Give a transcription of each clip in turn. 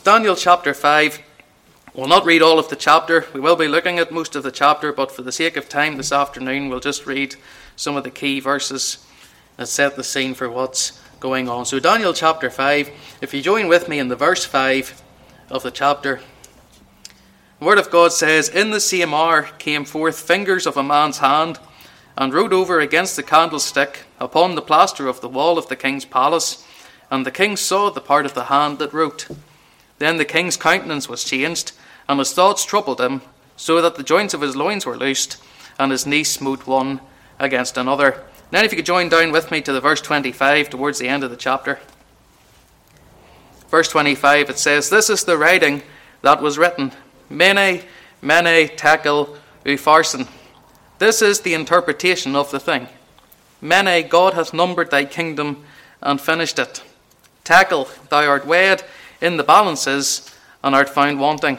Daniel chapter 5. We'll not read all of the chapter. We will be looking at most of the chapter, but for the sake of time this afternoon, we'll just read some of the key verses that set the scene for what's going on. So Daniel chapter 5, if you join with me in the verse 5 of the chapter, the word of God says, "In the same hour came forth fingers of a man's hand, and wrote over against the candlestick upon the plaster of the wall of the king's palace. And the king saw the part of the hand that wrote. Then the king's countenance was changed, and his thoughts troubled him, so that the joints of his loins were loosed, and his knees smote one against another." Now if you could join down with me to the verse 25, towards the end of the chapter. Verse 25, it says, "This is the writing that was written, Mene, Mene, Tekel, Upharsin." This is the interpretation of the thing. Mene, God hath numbered thy kingdom and finished it. Tekel, thou art weighed in the balances and art found wanting.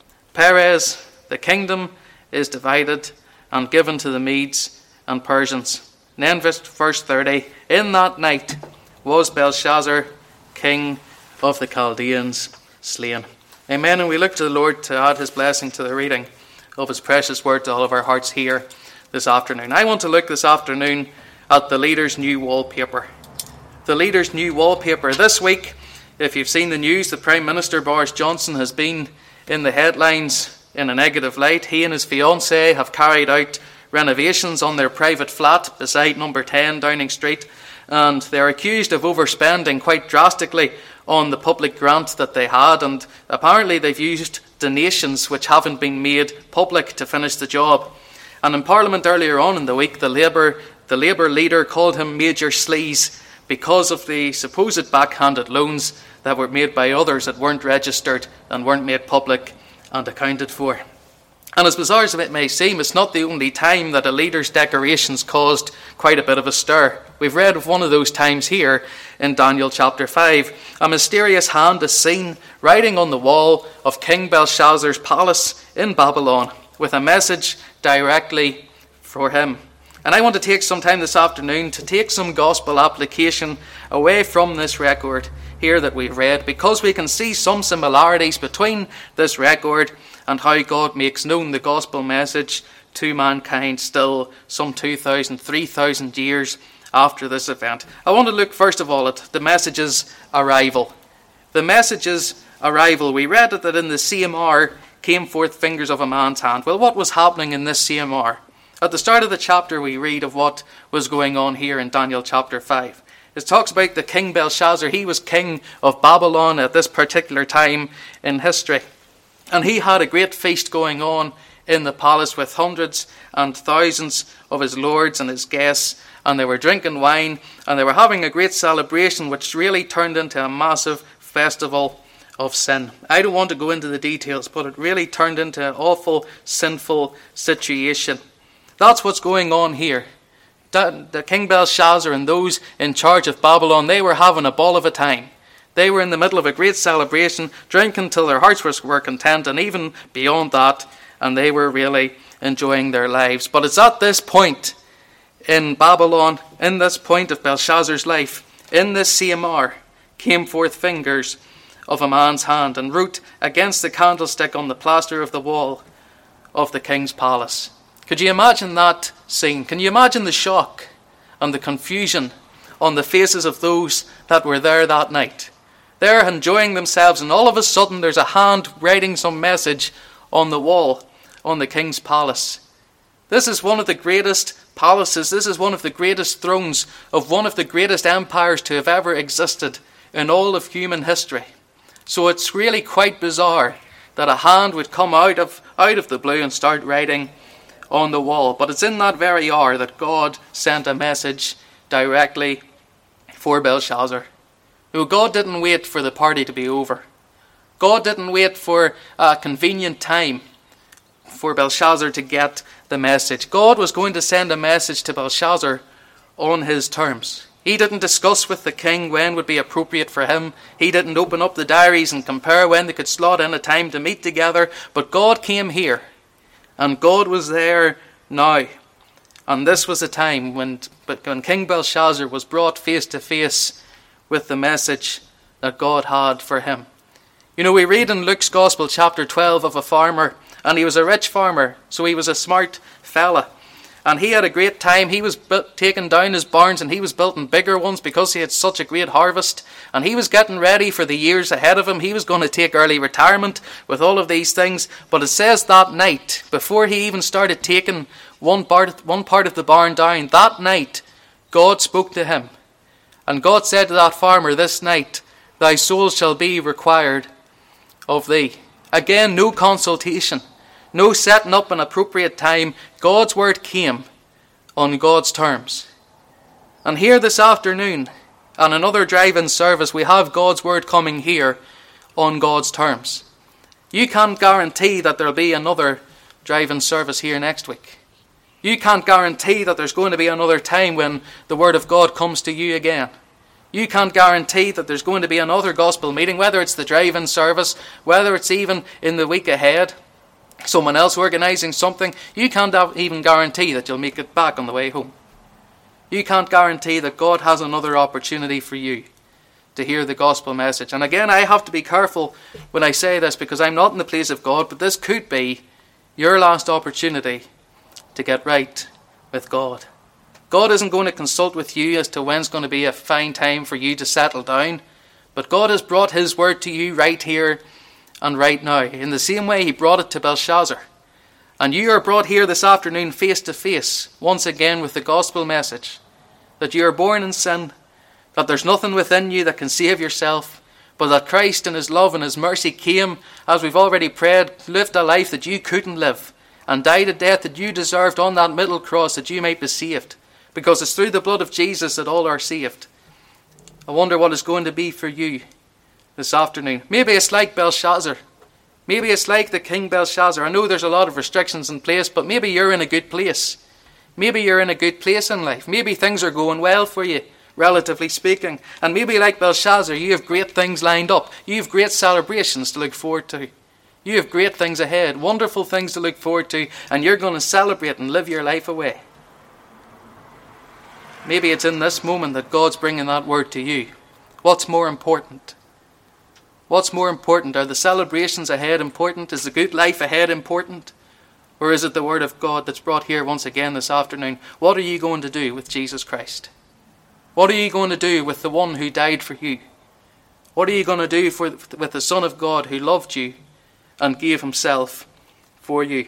Peres, the kingdom is divided and given to the Medes and Persians. And then verse 30, "In that night was Belshazzar, king of the Chaldeans, slain." Amen. And we look to the Lord to add his blessing to the reading of his precious word to all of our hearts here this afternoon. I want to look this afternoon at the leader's new wallpaper. The leader's new wallpaper. This week, if you've seen the news, the Prime Minister Boris Johnson has been in the headlines in a negative light. He and his fiancée have carried out renovations on their private flat beside number 10 Downing Street, and they're accused of overspending quite drastically on the public grant that they had, and apparently they've used donations which haven't been made public to finish the job. And in Parliament earlier on in the week, the Labour leader called him Major Sleaze because of the supposed backhanded loans that were made by others that weren't registered and weren't made public and accounted for. And as bizarre as it may seem, it's not the only time that a leader's decorations caused quite a bit of a stir. We've read of one of those times here in Daniel chapter 5. A mysterious hand is seen writing on the wall of King Belshazzar's palace in Babylon with a message directly for him. And I want to take some time this afternoon to take some gospel application away from this record here that we've read, because we can see some similarities between this record and how God makes known the gospel message to mankind still some 2,000, 3,000 years after this event. I want to look first of all at the message's arrival. The message's arrival. We read that in the same hour came forth fingers of a man's hand. Well, what was happening in this same hour? At the start of the chapter, we read of what was going on here in Daniel chapter 5. It talks about the King Belshazzar. He was king of Babylon at this particular time in history. And he had a great feast going on in the palace with hundreds and thousands of his lords and his guests. And they were drinking wine and they were having a great celebration, which really turned into a massive festival of sin. I don't want to go into the details, but it really turned into an awful, sinful situation. That's what's going on here. The King Belshazzar and those in charge of Babylon, they were having a ball of a time. They were in the middle of a great celebration, drinking till their hearts were content, and even beyond that, and they were really enjoying their lives. But it's at this point in Babylon, in this point of Belshazzar's life, in this same hour, came forth fingers of a man's hand and wrote against the candlestick on the plaster of the wall of the king's palace. Could you imagine that scene? Can you imagine the shock and the confusion on the faces of those that were there that night? They're enjoying themselves, and all of a sudden there's a hand writing some message on the wall on the king's palace. This is one of the greatest palaces. This is one of the greatest thrones of one of the greatest empires to have ever existed in all of human history. So it's really quite bizarre that a hand would come out of the blue and start writing on the wall. But it's in that very hour that God sent a message directly for Belshazzar. No, God didn't wait for the party to be over. God didn't wait for a convenient time for Belshazzar to get the message. God was going to send a message to Belshazzar on his terms. He didn't discuss with the king when would be appropriate for him. He didn't open up the diaries and compare when they could slot in a time to meet together. But God came here. And God was there now. And this was a time when King Belshazzar was brought face to face with the message that God had for him. You know, we read in Luke's Gospel, chapter 12, of a farmer, and he was a rich farmer, so he was a smart fella. And he had a great time. He was taking down his barns, and he was building bigger ones because he had such a great harvest. And he was getting ready for the years ahead of him. He was going to take early retirement with all of these things. But it says that night, before he even started taking one part of the barn down, that night, God spoke to him. And God said to that farmer, "This night, thy soul shall be required of thee." Again, no consultation. No setting up an appropriate time. God's word came on God's terms. And here this afternoon, on another drive-in service, we have God's word coming here on God's terms. You can't guarantee that there'll be another drive-in service here next week. You can't guarantee that there's going to be another time when the word of God comes to you again. You can't guarantee that there's going to be another gospel meeting, whether it's the drive-in service, whether it's even in the week ahead, someone else organising something. You can't even guarantee that you'll make it back on the way home. You can't guarantee that God has another opportunity for you to hear the gospel message. And again, I have to be careful when I say this, because I'm not in the place of God, but this could be your last opportunity to get right with God. God isn't going to consult with you as to when's going to be a fine time for you to settle down, but God has brought his word to you right here and right now, in the same way he brought it to Belshazzar. And you are brought here this afternoon face to face, once again, with the gospel message, that you are born in sin, that there's nothing within you that can save yourself, but that Christ in his love and his mercy came, as we've already prayed, lived a life that you couldn't live, and died a death that you deserved on that middle cross, that you might be saved, because it's through the blood of Jesus that all are saved. I wonder what it's going to be for you this afternoon. Maybe it's like Belshazzar. Maybe it's like the King Belshazzar. I know there's a lot of restrictions in place, but maybe you're in a good place. Maybe you're in a good place in life. Maybe things are going well for you, relatively speaking. And maybe like Belshazzar, you have great things lined up. You have great celebrations to look forward to. You have great things ahead, wonderful things to look forward to, and you're going to celebrate and live your life away. Maybe it's in this moment that God's bringing that word to you. What's more important? What's more important? Are the celebrations ahead important? Is the good life ahead important? Or is it the word of God that's brought here once again this afternoon? What are you going to do with Jesus Christ? What are you going to do with the one who died for you? What are you going to do with the Son of God who loved you and gave himself for you?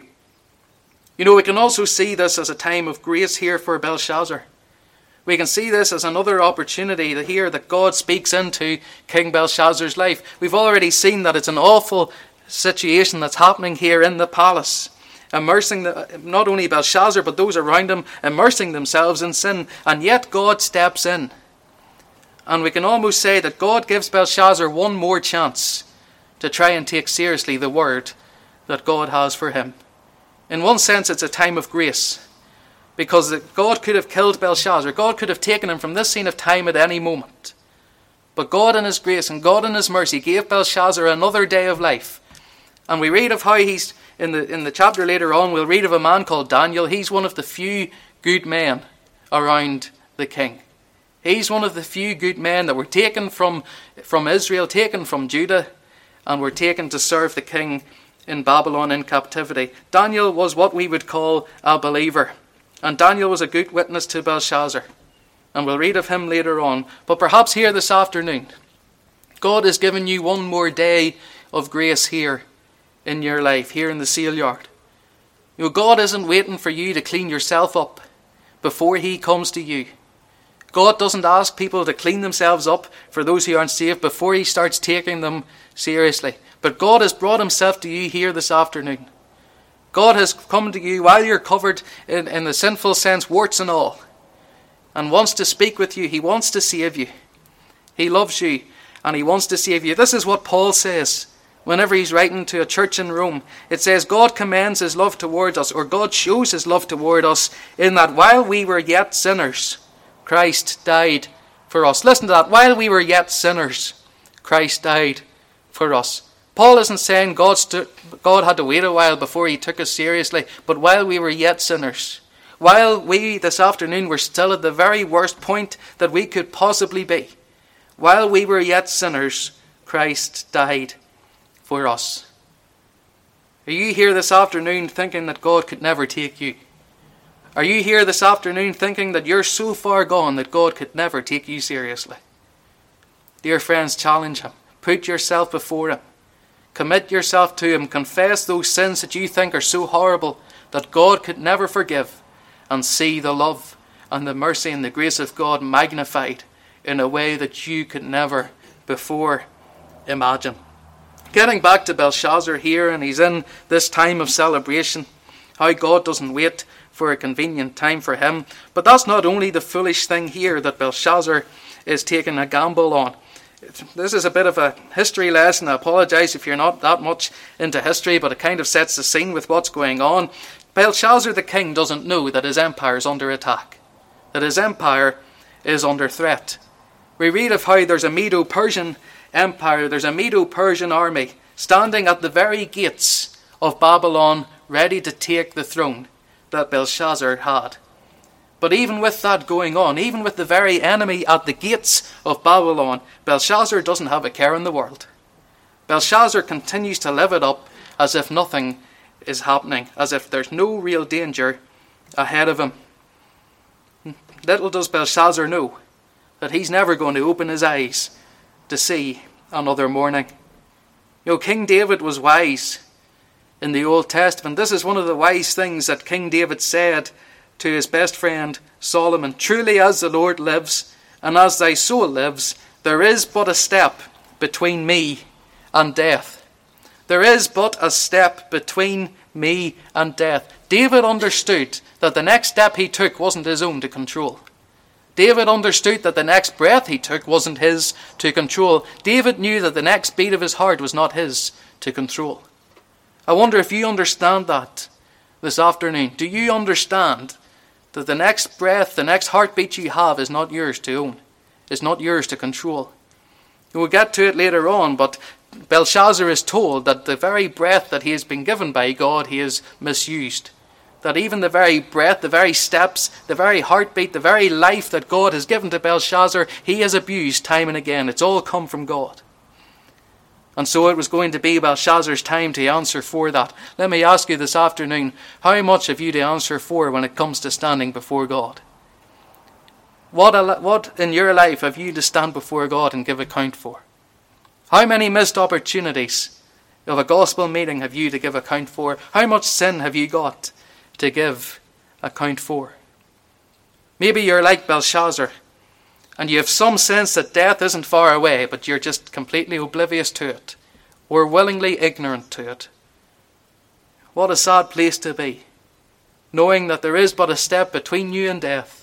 You know, we can also see this as a time of grace here for Belshazzar. We can see this as another opportunity to hear that God speaks into King Belshazzar's life. We've already seen that it's an awful situation that's happening here in the palace, immersing not only Belshazzar but those around him, immersing themselves in sin. And yet God steps in. And we can almost say that God gives Belshazzar one more chance to try and take seriously the word that God has for him. In one sense, it's a time of grace, because God could have killed Belshazzar. God could have taken him from this scene of time at any moment. But God in his grace and God in his mercy gave Belshazzar another day of life. And we read of how he's, in the chapter later on, we'll read of a man called Daniel. He's one of the few good men around the king. He's one of the few good men that were taken from Israel, taken from Judah, and were taken to serve the king in Babylon in captivity. Daniel was what we would call a believer. And Daniel was a good witness to Belshazzar. And we'll read of him later on. But perhaps here this afternoon, God has given you one more day of grace here in your life, here in the sale yard. You know, God isn't waiting for you to clean yourself up before he comes to you. God doesn't ask people to clean themselves up, for those who aren't saved, before he starts taking them seriously. But God has brought himself to you here this afternoon. God has come to you while you're covered in the sinful sense, warts and all, and wants to speak with you. He wants to save you. He loves you and he wants to save you. This is what Paul says whenever he's writing to a church in Rome. It says, God commends his love towards us, or God shows his love toward us, in that while we were yet sinners, Christ died for us. Listen to that. While we were yet sinners, Christ died for us. Paul isn't saying God had to wait a while before he took us seriously, but while we were yet sinners, while we this afternoon were still at the very worst point that we could possibly be, while we were yet sinners, Christ died for us. Are you here this afternoon thinking that God could never take you? Are you here this afternoon thinking that you're so far gone that God could never take you seriously? Dear friends, challenge him. Put yourself before him. Commit yourself to him. Confess those sins that you think are so horrible that God could never forgive, and see the love and the mercy and the grace of God magnified in a way that you could never before imagine. Getting back to Belshazzar here, and he's in this time of celebration, how God doesn't wait for a convenient time for him. But that's not only the foolish thing here that Belshazzar is taking a gamble on. This is a bit of a history lesson. I apologise if you're not that much into history, but it kind of sets the scene with what's going on. Belshazzar the king doesn't know that his empire is under attack, that his empire is under threat. We read of how there's a Medo-Persian empire, there's a Medo-Persian army standing at the very gates of Babylon, ready to take the throne that Belshazzar had. But even with that going on, even with the very enemy at the gates of Babylon, Belshazzar doesn't have a care in the world. Belshazzar continues to live it up as if nothing is happening, as if there's no real danger ahead of him. Little does Belshazzar know that he's never going to open his eyes to see another morning. You know, King David was wise in the Old Testament. This is one of the wise things that King David said to his best friend Solomon. Truly as the Lord lives, and as thy soul lives, there is but a step between me and death. There is but a step between me and death. David understood that the next step he took wasn't his own to control. David understood that the next breath he took wasn't his to control. David knew that the next beat of his heart was not his to control. I wonder if you understand that this afternoon. Do you understand that the next breath, the next heartbeat you have is not yours to own, is not yours to control? We'll get to it later on, but Belshazzar is told that the very breath that he has been given by God, he has misused. That even the very breath, the very steps, the very heartbeat, the very life that God has given to Belshazzar, he has abused time and again. It's all come from God. And so it was going to be Belshazzar's time to answer for that. Let me ask you this afternoon, how much have you to answer for when it comes to standing before God? What in your life have you to stand before God and give account for? How many missed opportunities of a gospel meeting have you to give account for? How much sin have you got to give account for? Maybe you're like Belshazzar, and you have some sense that death isn't far away, but you're just completely oblivious to it, or willingly ignorant to it. What a sad place to be, knowing that there is but a step between you and death,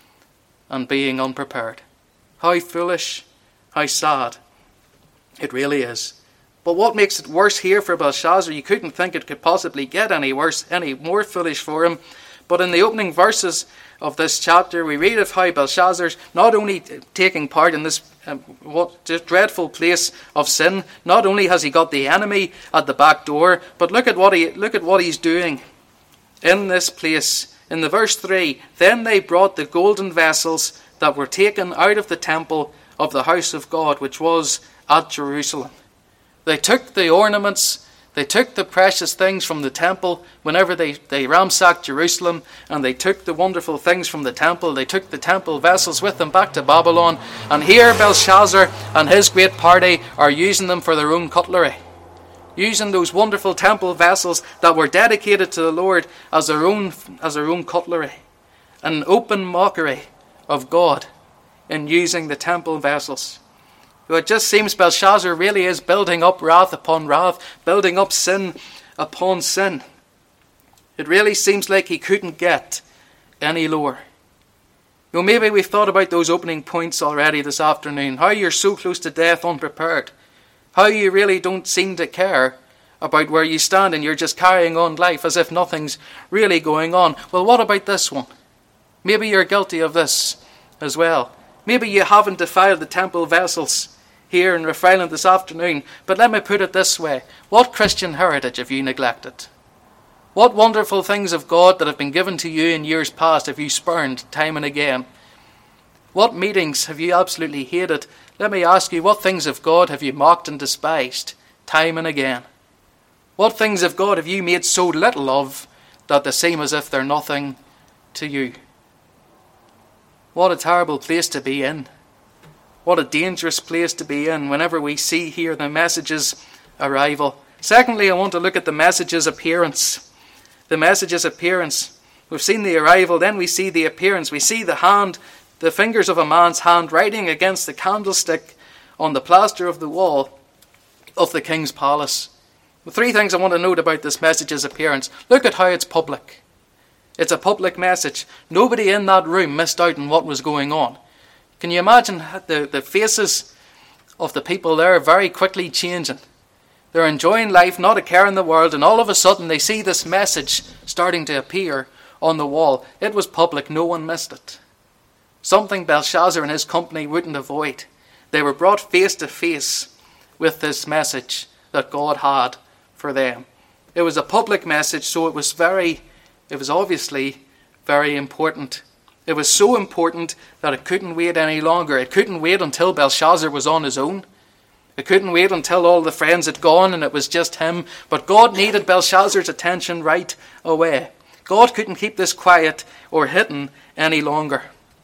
and being unprepared. How foolish, how sad it really is. But what makes it worse here for Belshazzar, you couldn't think it could possibly get any worse, any more foolish for him. But in the opening verses of this chapter, we read of how Belshazzar's not only taking part in this dreadful place of sin. Not only has he got the enemy at the back door, but look at what he's doing in this place. In the verse 3, then they brought the golden vessels that were taken out of the temple of the house of God, which was at Jerusalem. They took the ornaments, they took the precious things from the temple whenever they ransacked Jerusalem, and they took the wonderful things from the temple. They took the temple vessels with them back to Babylon, and here Belshazzar and his great party are using them for their own cutlery. Using those wonderful temple vessels that were dedicated to the Lord as their own cutlery. An open mockery of God in using the temple vessels. It just seems Belshazzar really is building up wrath upon wrath, building up sin upon sin. It really seems like he couldn't get any lower. You know, maybe we've thought about those opening points already this afternoon. How you're so close to death unprepared. How you really don't seem to care about where you stand, and you're just carrying on life as if nothing's really going on. Well, what about this one? Maybe you're guilty of this as well. Maybe you haven't defiled the temple vessels here in Rathfriland this afternoon, but let me put it this way. What Christian heritage have you neglected? What wonderful things of God that have been given to you in years past have you spurned time and again? What meetings have you absolutely hated? Let me ask you, what things of God have you mocked and despised time and again. What things of God have you made so little of that they seem as if they're nothing to you? What a terrible place to be in. What a dangerous place to be in whenever we see here the message's arrival. Secondly, I want to look at the message's appearance. The message's appearance. We've seen the arrival, then we see the appearance. We see the hand, the fingers of a man's hand writing against the candlestick on the plaster of the wall of the king's palace. The three things I want to note about this message's appearance. Look at how it's public. It's a public message. Nobody in that room missed out on what was going on. Can you imagine the faces of the people there very quickly changing? They're enjoying life, not a care in the world, and all of a sudden they see this message starting to appear on the wall. It was public, no one missed it. Something Belshazzar and his company wouldn't avoid. They were brought face to face with this message that God had for them. It was a public message, so it was obviously very important. It was so important that it couldn't wait any longer. It couldn't wait until Belshazzar was on his own. It couldn't wait until all the friends had gone and it was just him. But God needed Belshazzar's attention right away. God couldn't keep this quiet or hidden any longer.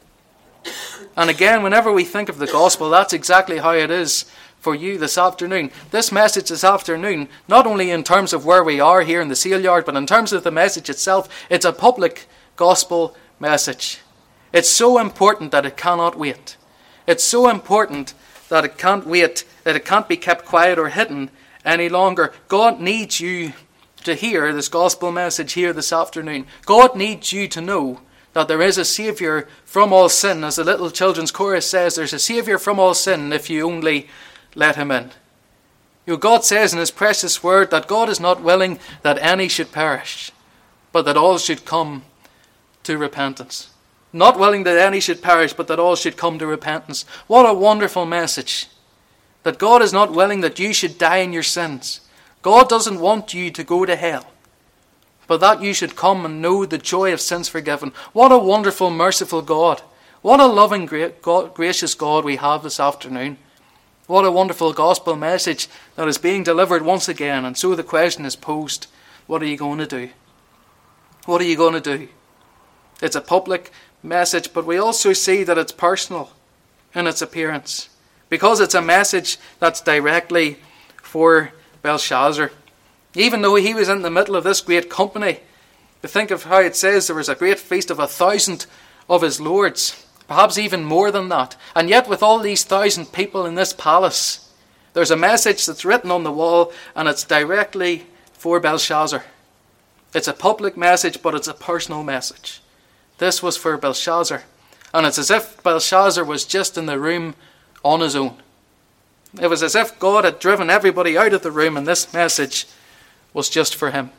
And again, whenever we think of the gospel, that's exactly how it is for you this afternoon. This message this afternoon, not only in terms of where we are here in the Seal Yard, but in terms of the message itself, it's a public gospel message. It's so important that it cannot wait. It's so important that it can't wait, that it can't be kept quiet or hidden any longer. God needs you to hear this gospel message here this afternoon. God needs you to know that there is a Saviour from all sin. As the little children's chorus says, there's a Saviour from all sin if you only let him in. You know, God says in his precious word that God is not willing that any should perish, but that all should come to repentance. Not willing that any should perish, but that all should come to repentance. What a wonderful message. That God is not willing that you should die in your sins. God doesn't want you to go to hell, but that you should come and know the joy of sins forgiven. What a wonderful, merciful God. What a loving, gracious God we have this afternoon. What a wonderful gospel message that is being delivered once again. And so the question is posed, what are you going to do? What are you going to do? It's a public message, but we also see that it's personal in its appearance, because it's a message that's directly for Belshazzar. Even though he was in the middle of this great company, to think of how it says there was a great feast of 1,000 of his lords, perhaps even more than that. And yet with all these 1,000 people in this palace, there's a message that's written on the wall, and it's directly for Belshazzar. It's a public message, but it's a personal message. This was for Belshazzar. And it's as if Belshazzar was just in the room on his own. It was as if God had driven everybody out of the room and this message was just for him.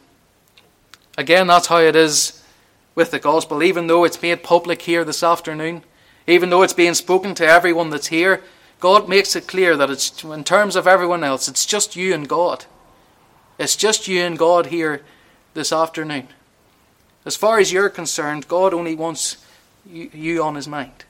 Again, that's how it is with the gospel. Even though it's made public here this afternoon, even though it's being spoken to everyone that's here, God makes it clear that it's, in terms of everyone else, it's just you and God. It's just you and God here this afternoon. As far as you're concerned, God only wants you on his mind.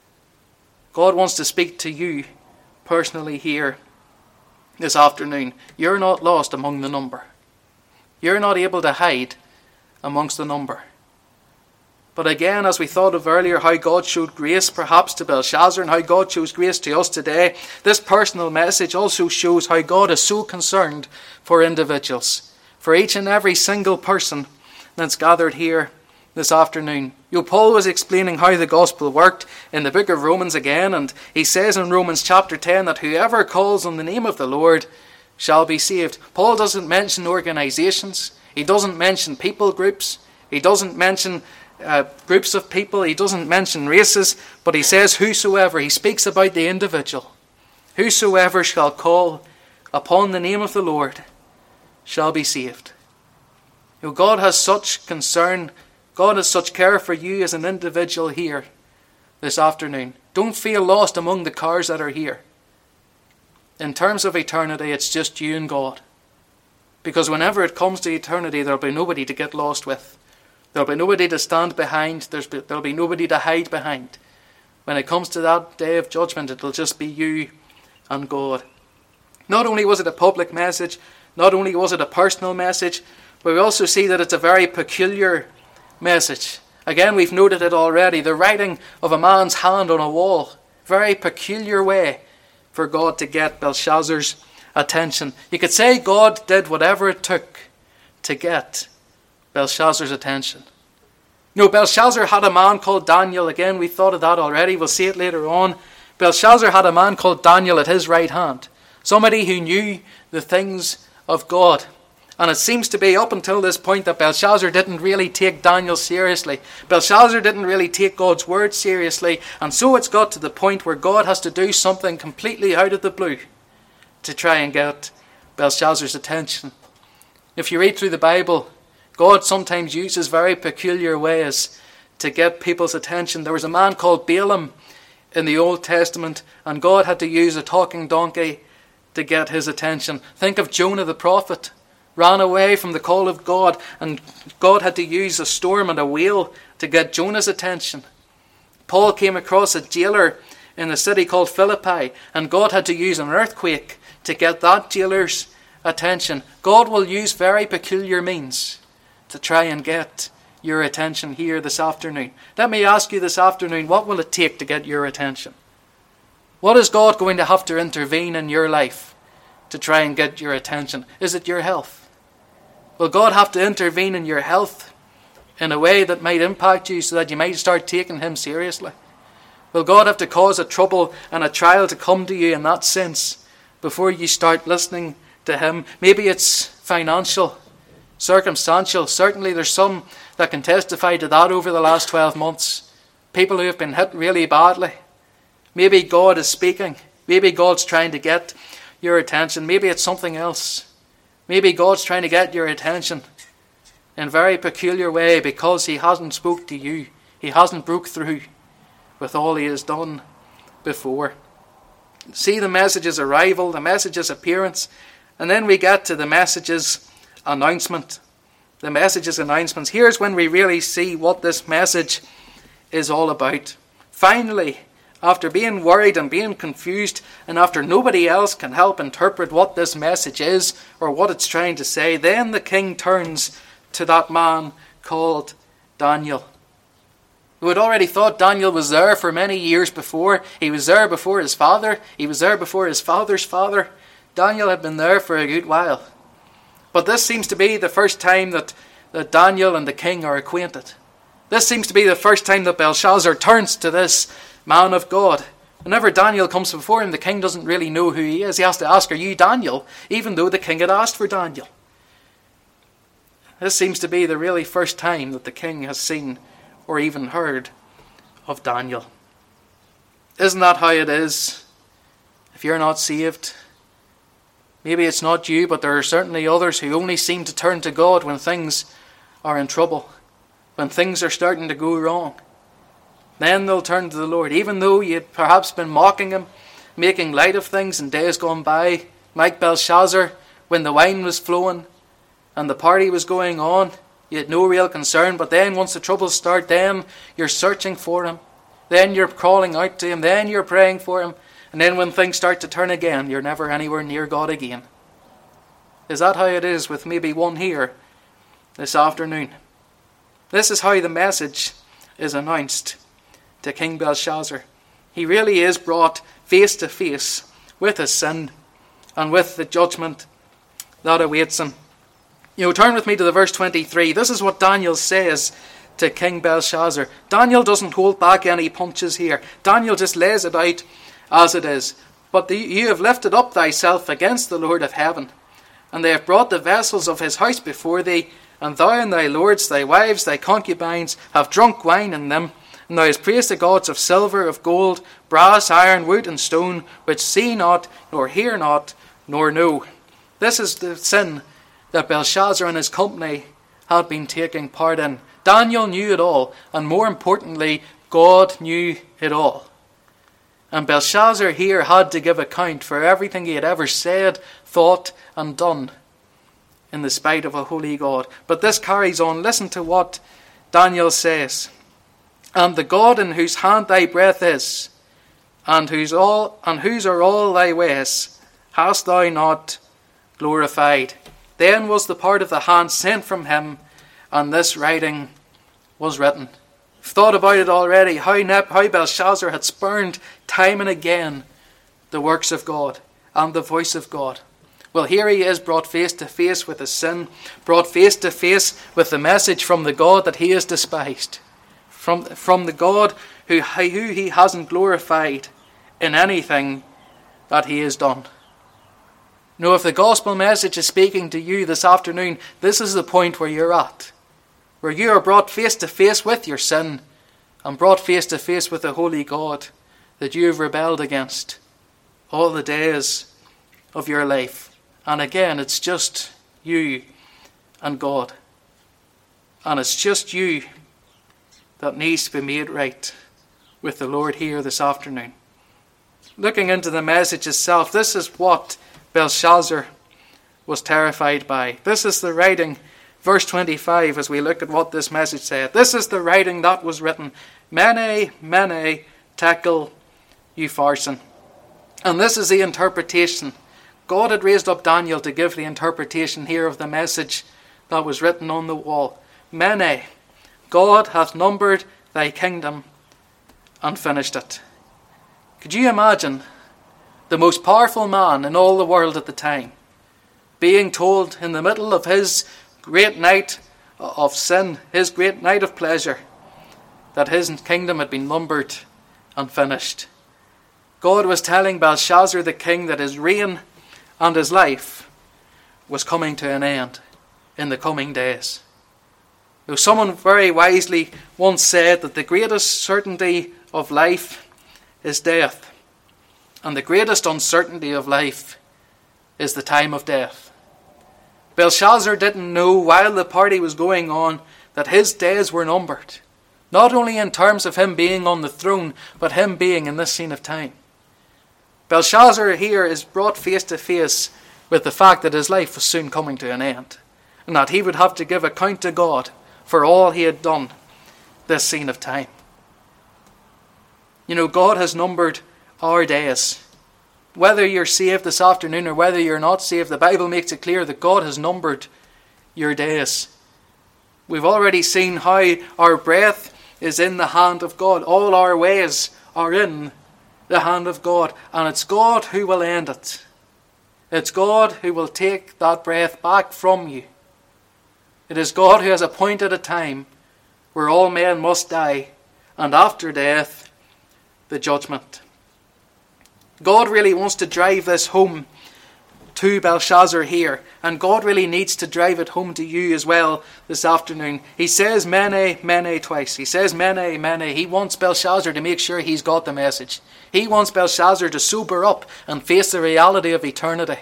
God wants to speak to you personally here this afternoon. You're not lost among the number. You're not able to hide amongst the number. But again, as we thought of earlier, how God showed grace perhaps to Belshazzar and how God shows grace to us today, this personal message also shows how God is so concerned for individuals, for each and every single person that's gathered here this afternoon. Paul was explaining how the gospel worked in the book of Romans again, and he says in Romans chapter 10 that whoever calls on the name of the Lord shall be saved. Paul doesn't mention organizations. He doesn't mention people groups. He doesn't mention groups of people. He doesn't mention races, but he says whosoever. He speaks about the individual. Whosoever shall call upon the name of the Lord shall be saved. God has such concern, God has such care for you as an individual here this afternoon. Don't feel lost among the cars that are here. In terms of eternity, it's just you and God. Because whenever it comes to eternity, there'll be nobody to get lost with. There'll be nobody to stand behind. There'll be nobody to hide behind. When it comes to that day of judgment, it'll just be you and God. Not only was it a public message, not only was it a personal message, but we also see that it's a very peculiar message. Again, we've noted it already, the writing of a man's hand on a wall. Very peculiar way for God to get Belshazzar's attention. You could say God did whatever it took to get Belshazzar's attention. No, Belshazzar had a man called Daniel. Again, we thought of that already. We'll see it later on. Belshazzar had a man called Daniel at his right hand. Somebody who knew the things of God. And it seems to be up until this point that Belshazzar didn't really take Daniel seriously. Belshazzar didn't really take God's word seriously. And so it's got to the point where God has to do something completely out of the blue to try and get Belshazzar's attention. If you read through the Bible, God sometimes uses very peculiar ways to get people's attention. There was a man called Balaam in the Old Testament, and God had to use a talking donkey to get his attention. Think of Jonah the prophet. Ran away from the call of God, and God had to use a storm and a whale to get Jonah's attention. Paul came across a jailer in the city called Philippi, and God had to use an earthquake to get that jailer's attention. God will use very peculiar means to try and get your attention here this afternoon. Let me ask you this afternoon, what will it take to get your attention? What is God going to have to intervene in your life to try and get your attention? Is it your health? Will God have to intervene in your health in a way that might impact you so that you might start taking him seriously? Will God have to cause a trouble and a trial to come to you in that sense before you start listening to him? Maybe it's financial, circumstantial. Certainly there's some that can testify to that over the last 12 months. People who have been hit really badly. Maybe God is speaking. Maybe God's trying to get your attention. Maybe it's something else. Maybe God's trying to get your attention in a very peculiar way because he hasn't spoke to you. He hasn't broke through with all he has done before. See the message's arrival, the message's appearance, and then we get to the message's announcement. The message's announcements. Here's when we really see what this message is all about. Finally, after being worried and being confused, and after nobody else can help interpret what this message is or what it's trying to say, then the king turns to that man called Daniel, who had already thought Daniel was there for many years before. He was there before his father. He was there before his father's father. Daniel had been there for a good while. But this seems to be the first time that Daniel and the king are acquainted. This seems to be the first time that Belshazzar turns to this man of God. Whenever Daniel comes before him, the king doesn't really know who he is. He has to ask, "Are you Daniel?" Even though the king had asked for Daniel. This seems to be the really first time that the king has seen or even heard of Daniel. Isn't that how it is? If you're not saved, maybe it's not you, but there are certainly others who only seem to turn to God when things are in trouble, when things are starting to go wrong. Then they'll turn to the Lord, even though you'd perhaps been mocking him, making light of things in days gone by, like Belshazzar, when the wine was flowing and the party was going on. You had no real concern, but then once the troubles start, then you're searching for him. Then you're calling out to him. Then you're praying for him. And then when things start to turn again, you're never anywhere near God again. Is that how it is with maybe one here this afternoon? This is how the message is announced to King Belshazzar. He really is brought face to face with his sin and with the judgment that awaits him. Turn with me to the verse 23. This is what Daniel says to King Belshazzar. Daniel doesn't hold back any punches here. Daniel just lays it out as it is. But you have lifted up thyself against the Lord of heaven, and they have brought the vessels of his house before thee, and thou and thy lords, thy wives, thy concubines, have drunk wine in them, and thou hast praised the gods of silver, of gold, brass, iron, wood, and stone, which see not, nor hear not, nor know. This is the sin that Belshazzar and his company had been taking part in. Daniel knew it all, and more importantly, God knew it all. And Belshazzar here had to give account for everything he had ever said, thought, and done in the spite of a holy God. But this carries on. Listen to what Daniel says. And the God in whose hand thy breath is, and whose are all thy ways, hast thou not glorified? Then was the part of the hand sent from him, and this writing was written. I've thought about it already, how Belshazzar had spurned time and again the works of God and the voice of God. Well, here he is, brought face to face with his sin, brought face to face with the message from the God that he has despised, from the God who he hasn't glorified in anything that he has done. If the gospel message is speaking to you this afternoon, this is the point where you're at, where you are brought face to face with your sin and brought face to face with the holy God that you have rebelled against all the days of your life. And again, it's just you and God. And it's just you that needs to be made right with the Lord here this afternoon. Looking into the message itself, this is what Belshazzar was terrified by. This is the writing, verse 25, as we look at what this message said. This is the writing that was written, Mene, Mene, Tekel, Upharsin. And this is the interpretation. God had raised up Daniel to give the interpretation here of the message that was written on the wall. Mene, God hath numbered thy kingdom and finished it. Could you imagine the most powerful man in all the world at the time being told in the middle of his great night of sin, his great night of pleasure, that his kingdom had been numbered and finished? God was telling Belshazzar the king that his reign and his life was coming to an end in the coming days. Someone very wisely once said that the greatest certainty of life is death, and the greatest uncertainty of life is the time of death. Belshazzar didn't know while the party was going on that his days were numbered, not only in terms of him being on the throne, but him being in this scene of time. Belshazzar here is brought face to face with the fact that his life was soon coming to an end, and that he would have to give account to God for all he had done this scene of time. God has numbered our days. Whether you're saved this afternoon or whether you're not saved, the Bible makes it clear that God has numbered your days. We've already seen how our breath is in the hand of God. All our ways are in the hand of God, and it's God who will end it. It's God who will take that breath back from you. It is God who has appointed a time where all men must die, and after death, the judgment. God really wants to drive this home to Belshazzar here, and God really needs to drive it home to you as well this afternoon. He says Mene, Mene twice. He says Mene, Mene. He wants Belshazzar to make sure he's got the message. He wants Belshazzar to sober up and face the reality of eternity.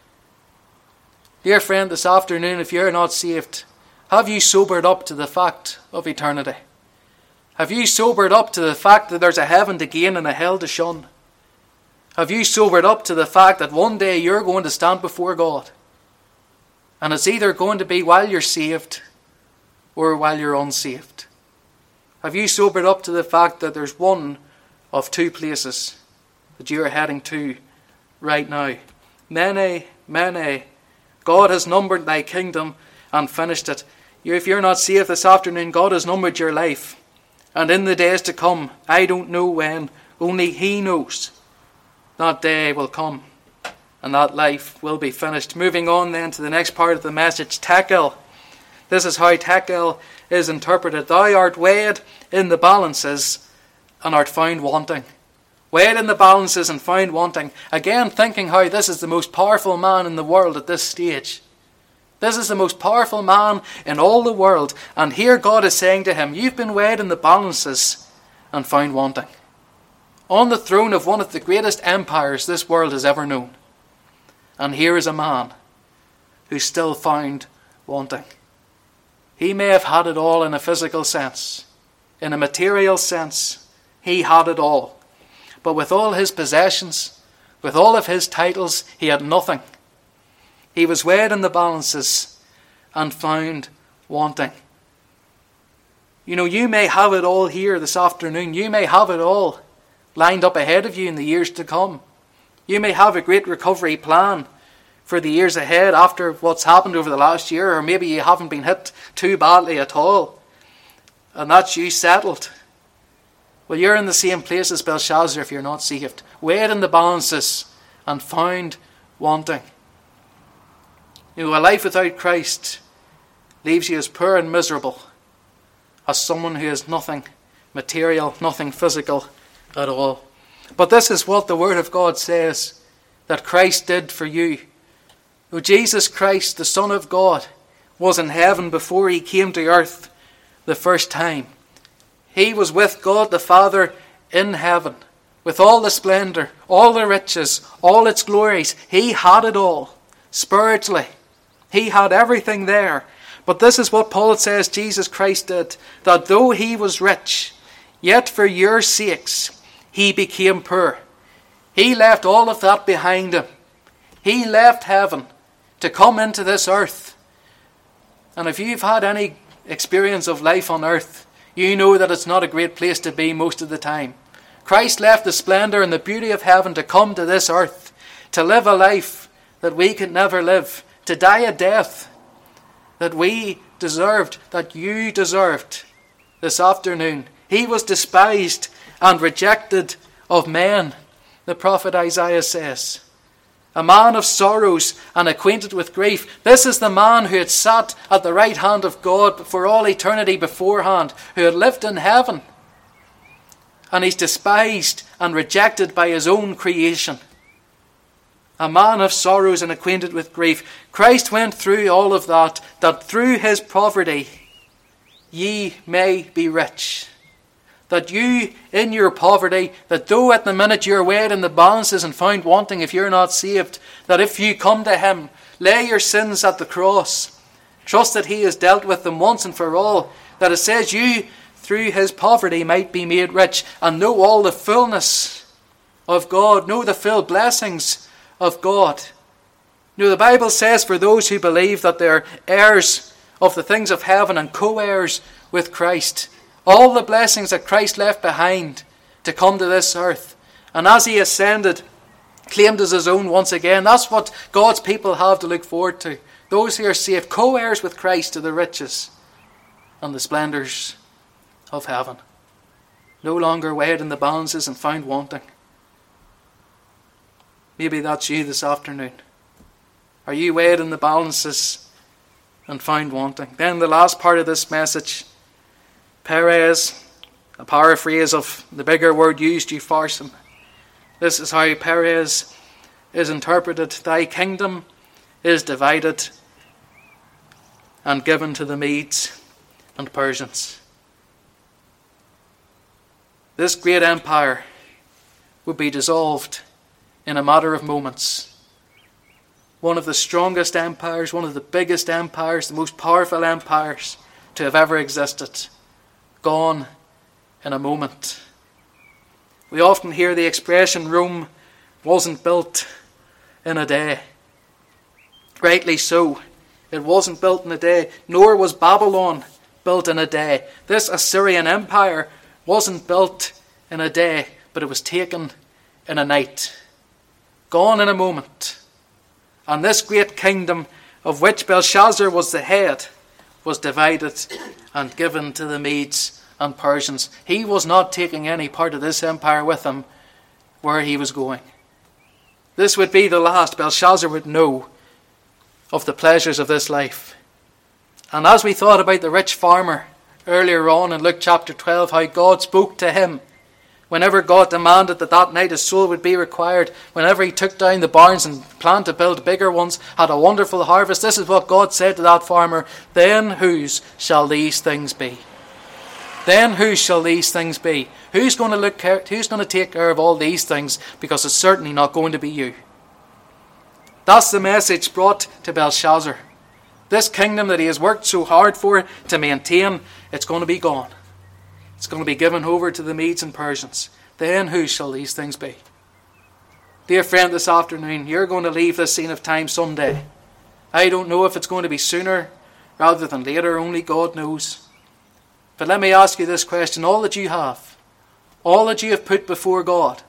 Dear friend, this afternoon, if you're not saved, have you sobered up to the fact of eternity? Have you sobered up to the fact that there's a heaven to gain and a hell to shun? Have you sobered up to the fact that one day you're going to stand before God? And it's either going to be while you're saved or while you're unsaved. Have you sobered up to the fact that there's one of two places that you are heading to right now? Mene, Mene, God has numbered thy kingdom and finished it. If you're not saved this afternoon, God has numbered your life. And in the days to come, I don't know when, only He knows, that day will come and that life will be finished. Moving on then to the next part of the message, Tekel. This is how Tekel is interpreted. Thou art weighed in the balances and art found wanting. Weighed in the balances and found wanting. Again, thinking how this is the most powerful man in the world at this stage. This is the most powerful man in all the world. And here God is saying to him, you've been weighed in the balances and found wanting. On the throne of one of the greatest empires this world has ever known. And here is a man who's still found wanting. He may have had it all in a physical sense. In a material sense, he had it all. But with all his possessions, with all of his titles, he had nothing. He was weighed in the balances and found wanting. You may have it all here this afternoon. You may have it all lined up ahead of you in the years to come. You may have a great recovery plan for the years ahead after what's happened over the last year, or maybe you haven't been hit too badly at all, and that's you settled. Well, you're in the same place as Belshazzar if you're not saved. Weighed in the balances and found wanting. You know, a life without Christ leaves you as poor and miserable as someone who has nothing material, nothing physical at all. But this is what the Word of God says that Christ did for you. Oh, Jesus Christ, the Son of God, was in heaven before he came to earth the first time. He was with God the Father in heaven, with all the splendor, all the riches, all its glories. He had it all, spiritually. He had everything there. But this is what Paul says Jesus Christ did, that though he was rich, yet for your sakes he became poor. He left all of that behind him. He left heaven to come into this earth. And if you've had any experience of life on earth, you know that it's not a great place to be most of the time. Christ left the splendor and the beauty of heaven to come to this earth, to live a life that we could never live, to die a death that we deserved, that you deserved this afternoon. He was despised and rejected of men, the prophet Isaiah says. A man of sorrows and acquainted with grief. This is the man who had sat at the right hand of God for all eternity beforehand, who had lived in heaven. And he's despised and rejected by his own creation. A man of sorrows and acquainted with grief. Christ went through all of that through his poverty ye may be rich. That you, in your poverty, that though at the minute you're weighed in the balances and found wanting if you're not saved, that if you come to him, lay your sins at the cross, trust that he has dealt with them once and for all, that it says you, through his poverty, might be made rich, and know all the fullness of God, know the full blessings of God. You know, the Bible says for those who believe that they're heirs of the things of heaven and co-heirs with Christ, all the blessings that Christ left behind to come to this earth. And as he ascended, claimed as his own once again. That's what God's people have to look forward to. Those who are saved, co-heirs with Christ to the riches and the splendors of heaven. No longer weighed in the balances and found wanting. Maybe that's you this afternoon. Are you weighed in the balances and found wanting? Then the last part of this message, Perez, a paraphrase of the bigger word used, Upharsin. This is how Perez is interpreted. Thy kingdom is divided and given to the Medes and Persians. This great empire would be dissolved in a matter of moments. One of the strongest empires, one of the biggest empires, the most powerful empires to have ever existed. Gone in a moment. We often hear the expression, Rome wasn't built in a day. Rightly so. It wasn't built in a day, nor was Babylon built in a day. This Assyrian Empire wasn't built in a day, but it was taken in a night. Gone in a moment. And this great kingdom, of which Belshazzar was the head, was divided and given to the Medes and Persians. He was not taking any part of this empire with him where he was going. This would be the last Belshazzar would know of the pleasures of this life. And as we thought about the rich farmer earlier on in Luke chapter 12, how God spoke to him whenever God demanded that night his soul would be required, whenever he took down the barns and planned to build bigger ones, had a wonderful harvest, this is what God said to that farmer, then whose shall these things be? Then whose shall these things be? Who's going to take care of all these things? Because it's certainly not going to be you. That's the message brought to Belshazzar. This kingdom that he has worked so hard for to maintain, it's going to be gone. It's going to be given over to the Medes and Persians. Then whose shall these things be? Dear friend, this afternoon, you're going to leave this scene of time someday. I don't know if it's going to be sooner rather than later. Only God knows. But let me ask you this question. All that you have put before God,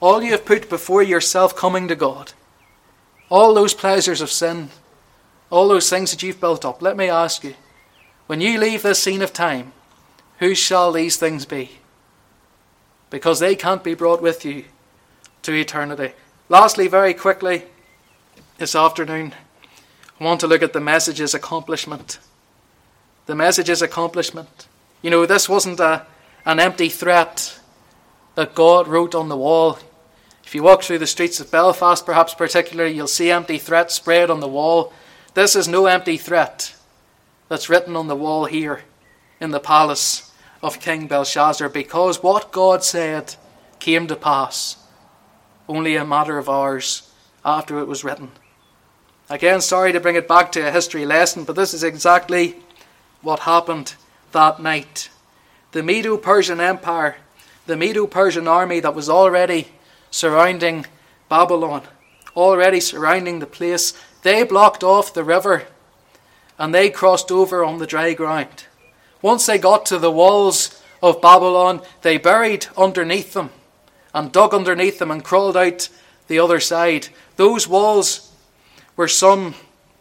all you have put before yourself coming to God, all those pleasures of sin, all those things that you've built up, let me ask you, when you leave this scene of time, whose shall these things be? Because they can't be brought with you to eternity. Lastly, very quickly, this afternoon, I want to look at the message's accomplishment. The message's accomplishment. You know, this wasn't an empty threat that God wrote on the wall. If you walk through the streets of Belfast, perhaps particularly, you'll see empty threats spread on the wall. This is no empty threat that's written on the wall here in the palace of King Belshazzar, because what God said came to pass only a matter of hours after it was written. Again, sorry to bring it back to a history lesson, but this is exactly what happened that night. The Medo-Persian Empire, the Medo-Persian army that was already surrounding Babylon, already surrounding the place, they blocked off the river and they crossed over on the dry ground. Once they got to the walls of Babylon, they buried underneath them and dug underneath them and crawled out the other side. Those walls were some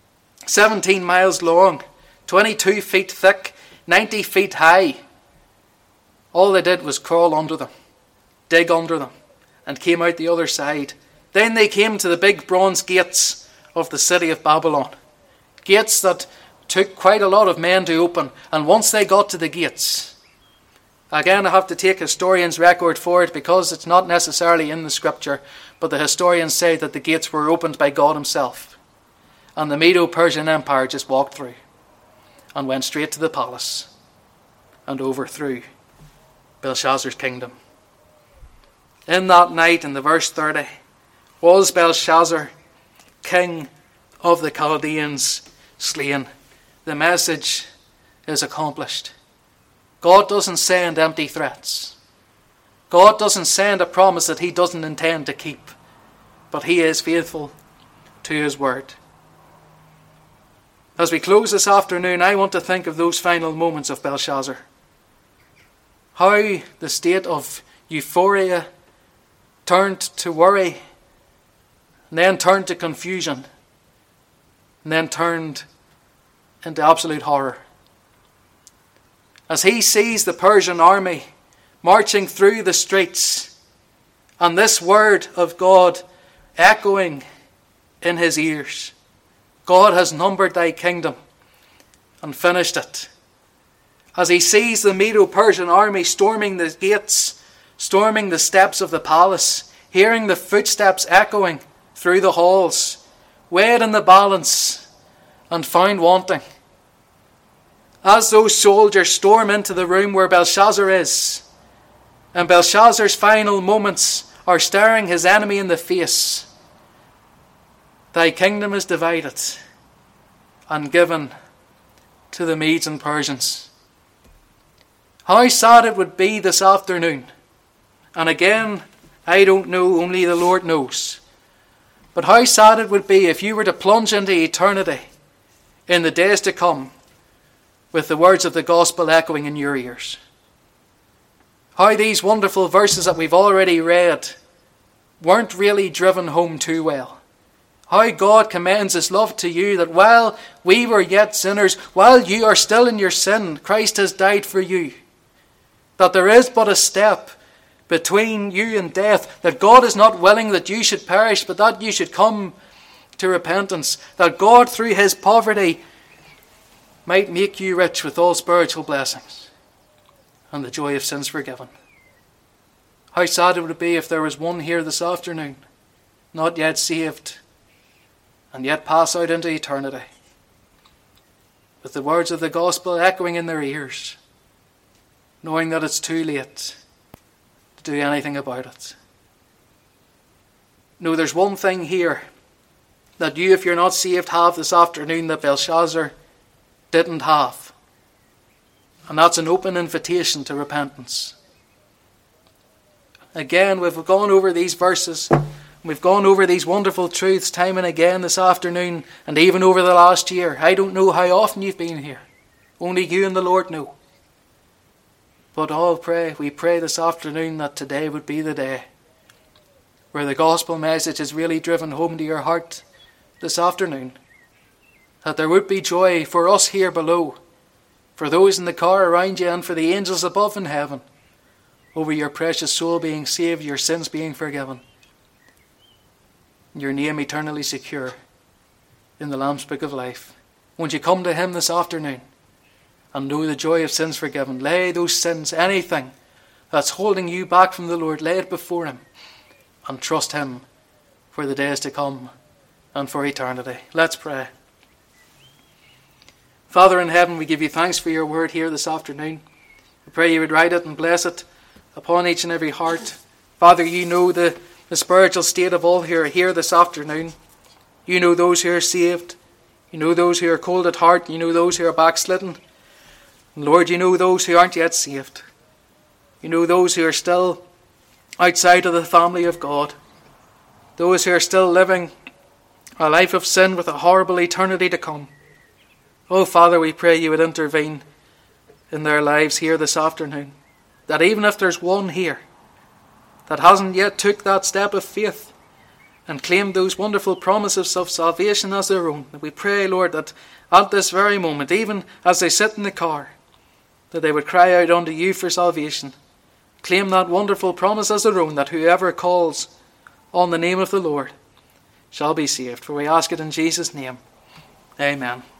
17 miles long, 22 feet thick, 90 feet high. All they did was crawl under them, dig under them, and came out the other side. Then they came to the big bronze gates of the city of Babylon. Gates that took quite a lot of men to open. And once they got to the gates, again I have to take historians' record for it because it's not necessarily in the scripture, but the historians say that the gates were opened by God himself. And the Medo-Persian Empire just walked through and went straight to the palace and overthrew Belshazzar's kingdom. In that night, in the verse 30, was Belshazzar, king of the Chaldeans, slain. The message is accomplished. God doesn't send empty threats. God doesn't send a promise that he doesn't intend to keep, but he is faithful to his word. As we close this afternoon, I want to think of those final moments of Belshazzar. How the state of euphoria turned to worry, and then turned to confusion, and then turned into absolute horror. As he sees the Persian army marching through the streets, and this word of God echoing in his ears, God has numbered thy kingdom and finished it. As he sees the Medo-Persian army storming the gates, storming the steps of the palace, hearing the footsteps echoing through the halls, weighed in the balance and found wanting. As those soldiers storm into the room where Belshazzar is, and Belshazzar's final moments are staring his enemy in the face, thy kingdom is divided and given to the Medes and Persians. How sad it would be this afternoon. And again, I don't know, only the Lord knows. But how sad it would be if you were to plunge into eternity in the days to come with the words of the gospel echoing in your ears. How these wonderful verses that we've already read weren't really driven home too well. How God commends his love to you, that while we were yet sinners, while you are still in your sin, Christ has died for you. That there is but a step between you and death, that God is not willing that you should perish, but that you should come to repentance, that God through his poverty might make you rich with all spiritual blessings and the joy of sins forgiven. How sad it would be if there was one here this afternoon, not yet saved, and yet pass out into eternity, with the words of the gospel echoing in their ears, knowing that it's too late to do anything about it. No, there's one thing here that you, if you're not saved, have this afternoon that Belshazzar didn't have. And that's an open invitation to repentance. Again, we've gone over these verses. We've gone over these wonderful truths time and again this afternoon, and even over the last year. I don't know how often you've been here. Only you and the Lord know. But we pray this afternoon that today would be the day where the gospel message is really driven home to your heart this afternoon. That there would be joy for us here below, for those in the car around you, and for the angels above in heaven, over your precious soul being saved, your sins being forgiven, your name eternally secure in the Lamb's Book of Life. Won't you come to him this afternoon and know the joy of sins forgiven? Lay those sins, anything that's holding you back from the Lord, lay it before him and trust him for the days to come and for eternity. Let's pray. Father in heaven, we give you thanks for your word here this afternoon. We pray you would write it and bless it upon each and every heart. Father, you know the spiritual state of all who are here this afternoon. You know those who are saved. You know those who are cold at heart. You know those who are backslidden. And Lord, you know those who aren't yet saved. You know those who are still outside of the family of God. Those who are still living a life of sin with a horrible eternity to come. Oh, Father, we pray you would intervene in their lives here this afternoon. That even if there's one here that hasn't yet took that step of faith and claimed those wonderful promises of salvation as their own, that we pray, Lord, that at this very moment, even as they sit in the car, that they would cry out unto you for salvation. Claim that wonderful promise as their own, that whoever calls on the name of the Lord shall be saved. For we ask it in Jesus' name. Amen.